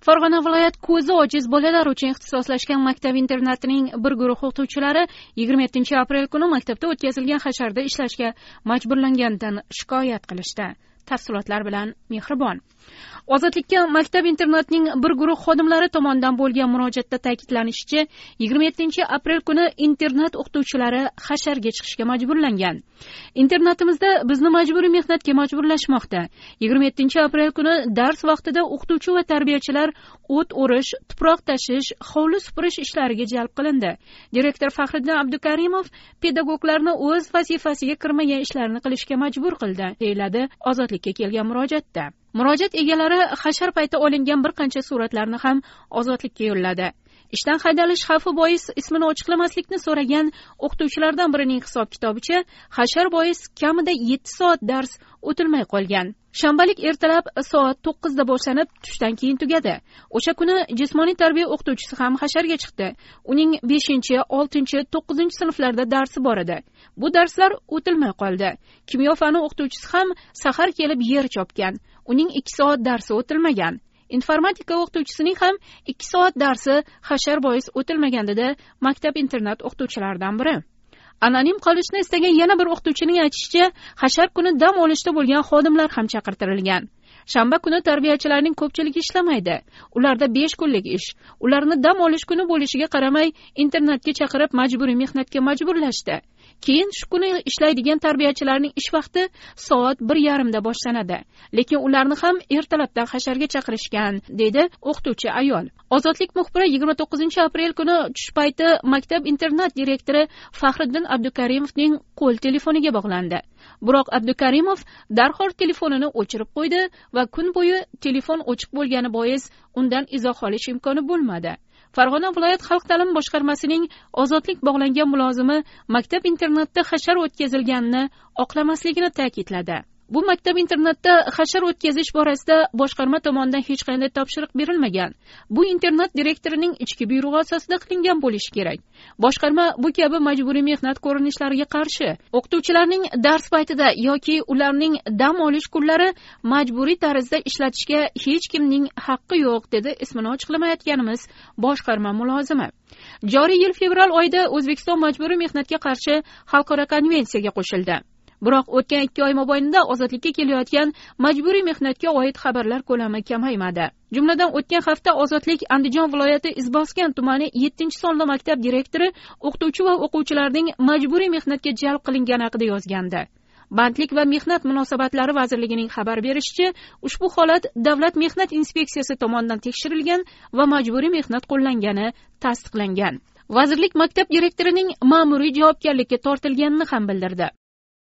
Farg'ona viloyat ko'zi ojiz bolalar uchun ixtisoslashgan maktab-internatining bir guruh o'qituvchilari 27 aprel kuni maktabda o'tkazilgan hasharda ishlashga majburlanganidan shikoyat qilishdi. Tafsilotlar bilan Mehribon. Ozodlikka maktab-internatning bir guruh xodimlari tomonidan bo'lgan murojaatda ta'kidlanishicha, 27 aprel kuni internat o'qituvchilari hasharga chiqishga majburlangan. Internatimizda bizni majburiy mehnatga majburlashmoqda. 27 aprel kuni dars vaqtida o'qituvchi va tarbiyachilar o't o'rish, tuproq tashish, hovli supurish ishlariga jalb qilindi. Direktor Faxriddin Abdukarimov pedagoglarni o'z vazifasiga kirmagan ishlarni qilishga majbur qildi, deyiladi Ozodlikka kelgan murojaatda. Murojaat egalari hashar payti olingan bir qancha suratlarni ham Ozodlikka yo'lladi. Ishdan haydalish xavfi bois ismini ochiqlamaslikni so'ragan o'qituvchilardan birining hisob-kitobicha, hashar bois kamida 7 soat dars o'tilmay qolgan. Shanbalik ertalab soat 9 da boshlanib, tushdan keyin tugadi. O'sha kuni jismoniy tarbiya o'qituvchisi ham hasharga chiqdi. Uning 5, 6, 9 sinflarda darsi bor edi. Bu darslar o'tilmay qoldi. Kimyo fani o'qituvchisi ham sahar kelib yer chopgan. Uning 2 soat darsi o'tilmagan. Informatika o'qituvchisining ham 2 soat darsi hashar bois o'tilmagan dedi maktab-internat o'qituvchilaridan biri. Anonim qolishni istagan yana bir o'qituvchining aytishicha, hashar kuni dam olishda bo'lgan xodimlar ham chaqirtirilgan. Shanba kuni tarbiyachilarning ko'pchiligi ishlamaydi. Ularda 5 kunlik ish. Ularni dam olish kuni bo'lishiga qaramay, internatga chaqirib majburiy mehnatga majburlashdi. Keyin shu kuni ishlaydigan tarbiyachilarning ish vaqti soat 1:30 da boshlanadi. Lekin ularni ham ertalabdan hasharga chaqirishgan, deydi o'qituvchi ayol. Ozodlik muxbiri 29 aprel kuni tush payti maktab-internat direktori Faxriddin Abdukarimovning qo'l telefoniga bog'landi. Biroq Abdukarimov darhol telefonini o'chirib qo'ydi va kun bo'yi telefon ochiq bo'lgani bois undan izoh olish imkoni bo'lmadi. Farg'ona viloyat xalq ta'limi boshqarmasining ozodlik bog'langan mulozimi maktab-internatda hashar o'tkazilganini oqlamasligini ta'kidladi. Bu maktab-internatda hashar o'tkazish borasida boshqarma tomonidan hech qanday topshiriq berilmagan. Bu internat direktorining ichki buyrug'i asosida qilingan bo'lishi kerak. Boshqarma bu kabi majburiy mehnat ko'rinishlariga qarshi. O'qituvchilarning dars paytida yoki ularning dam olish kunlari majburiy tarzda ishlatishga hech kimning haqqi yo'q, dedi ismini ochiqlamayotganimiz boshqarma mulozimi. Joriy yil fevral oyida O'zbekiston majburiy mehnatga qarshi xalqaro konvensiyaga qo'shildi. Biroq o'tgan 2 oy mobaynida ozodlikka kelayotgan majburiy mehnatga oid xabarlar ko'lami kamaymadi. Jumladan o'tgan hafta Ozodlik Andijon viloyati Izboskan tumani 7-sonli maktab direktori o'qituvchi va o'quvchilarning majburiy mehnatga jalb qilingani haqida yozgandi. Bandlik va mehnat munosabatlari vazirligining xabar berishicha, ushbu holat Davlat mehnat inspeksiyasi tomonidan tekshirilgan va majburiy mehnat qo'llangani tasdiqlangan. Vazirlik maktab direktorining ma'muriy javobgarlikka tortilganini ham bildirdi.